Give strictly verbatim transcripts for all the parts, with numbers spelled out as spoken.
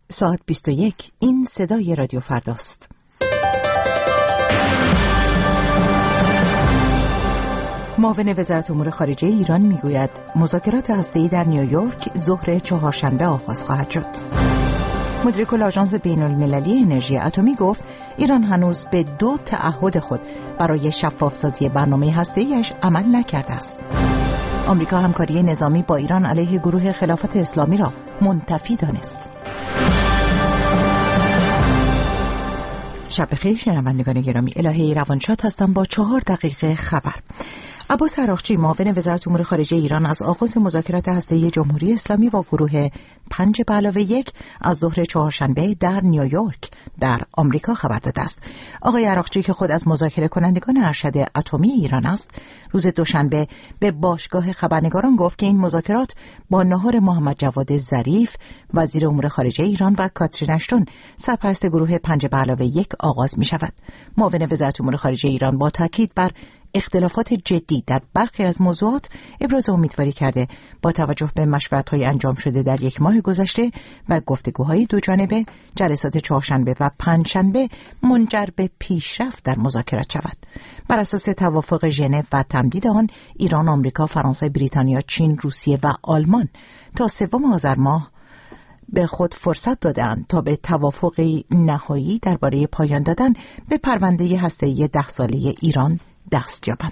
ساعت بیست و یک. این صدای رادیو فرداست. معاون وزارت امور خارجه ایران میگوید مذاکرات هسته‌ای در نیویورک ظهر چهارشنبه آغاز خواهد شد. مدیر کل آژانس بین‌المللی انرژی اتمی گفت ایران هنوز به دو تعهد خود برای شفاف‌سازی برنامه هسته‌ایش عمل نکرده است. آمریکا همکاری نظامی با ایران علیه گروه خلافت اسلامی را منتفی دانست. شب بخیر شنوندگان گرامی، الهه روانشاد هستم با چهار دقیقه خبر. عباس عراقچی معاون وزارت امور خارجه ایران از آغاز مذاکرات هسته‌ای جمهوری اسلامی با گروه پنج به علاوه یک از ظهر چهارشنبه در نیویورک در آمریکا خبر داده است. آقای عراقچی که خود از مذاکره کنندگان ارشد اتمی ایران است، روز دوشنبه به باشگاه خبرنگاران گفت که این مذاکرات با نهار محمد جواد ظریف وزیر امور خارجه ایران و کاترین اشتون سرپرست گروه پنج به علاوه یک آغاز می شود. معاون وزارت امور خارجه ایران با تاکید بر اختلافات جدی در برخی از موضوعات ابراز امیدواری کرده با توجه به مشورت‌های انجام شده در یک ماه گذشته و گفتگوهای دو جانبه، جلسات چهارشنبه و پنجشنبه منجر به پیشرفت در مذاکرات شود. بر اساس توافق ژنو و تمدید آن، ایران، آمریکا، فرانسه، بریتانیا، چین، روسیه و آلمان تا سوم آذر ماه به خود فرصت دادند تا به توافقی نهایی درباره پایان دادن به پرونده هسته‌ای ده ساله ایران دست یابند.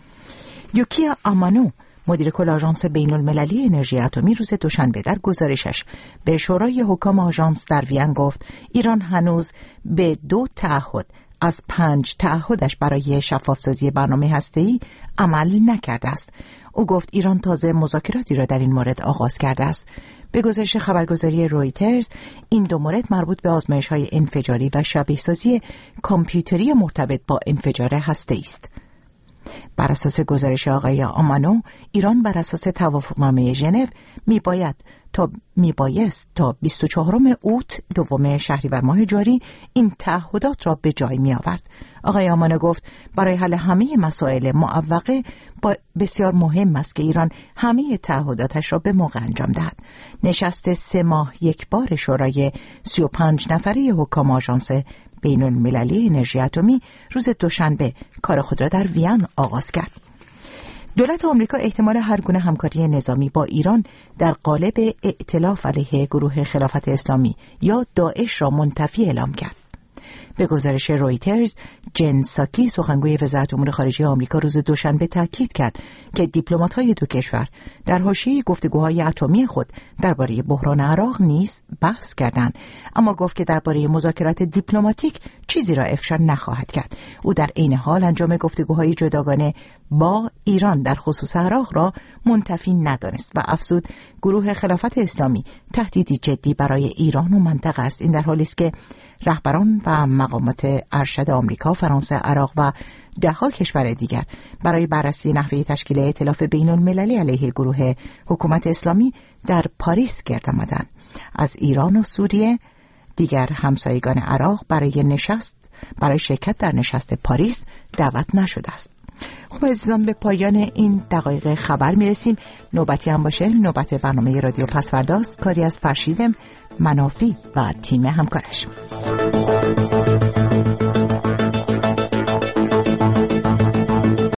یوکیا آمانو مدیر کل آژانس بین‌المللی انرژی اتمی روز دوشنبه در گزارشش به شورای حکام آژانس در وین گفت ایران هنوز به دو تعهد از پنج تعهدش برای شفاف‌سازی برنامه هسته‌ای عمل نکرده است. او گفت ایران تازه مذاکراتی را در این مورد آغاز کرده است. به گزارش خبرگزاری رویترز، این دو مورد مربوط به آزمایش‌های انفجاری و شبیه‌سازی کامپیوتری مرتبط با انفجار هسته‌ای است. بر اساس گزارش آقای آمانو، ایران بر اساس توافقنامه ژنو میباید تا میبایست تا بیست و چهارم اوت دوم شهریور ماه جاری این تعهدات را به جای می آورد. آقای آمانو گفت برای حل همه مسائل معوقه بسیار مهم است که ایران همه تعهداتش را به موقع انجام دهد. نشست سه ماه یک بار شورای سی و پنج نفره حکام آژانس بین‌المللی انرژی اتمی روز دوشنبه کار خود را در وین آغاز کرد. دولت آمریکا احتمال هر گونه همکاری نظامی با ایران در قالب ائتلاف علیه گروه خلافت اسلامی یا داعش را منتفی اعلام کرد. به گزارش رویترز، جن ساکی سخنگوی وزارت امور خارجه آمریکا روز دوشنبه تاکید کرد که دیپلمات‌های دو کشور در حاشیه گفتگوهای اتمی خود درباره بحران عراق نیز بحث کردند، اما گفت که درباره مذاکرات دیپلماتیک چیزی را افشا نخواهد کرد. او در عین حال انجام گفتگوهای جداگانه با ایران در خصوص عراق را منتفی ندانست و افزود گروه خلافت اسلامی تهدیدی جدی برای ایران و منطقه است. این در حالی است که رهبران و مقامات ارشد آمریکا، فرانسه، عراق و ده‌ها کشور دیگر برای بررسی نحوه تشکیل ائتلاف بین‌المللی علیه گروه حکومت اسلامی در پاریس گرد آمدند. از ایران و سوریه دیگر همسایگان عراق برای نشست برای شرکت در نشست پاریس دعوت نشده است. خب عزیزان، به پایان این دقایق خبر میرسیم. نوبتی هم باشه نوبت برنامه رادیو پسورداست، کاری از فرشید منافی و تیم همکارش.